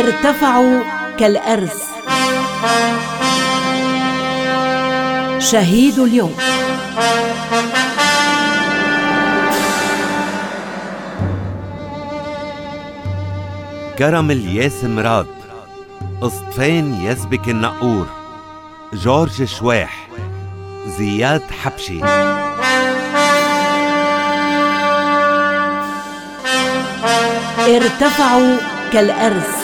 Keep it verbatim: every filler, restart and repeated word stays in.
ارتفعوا كالأرز. شهيد اليوم. كرم الياس مراد، قسطفين يزبك النقور، جورج شواح، زياد حبشي. ارتفعوا كالأرز.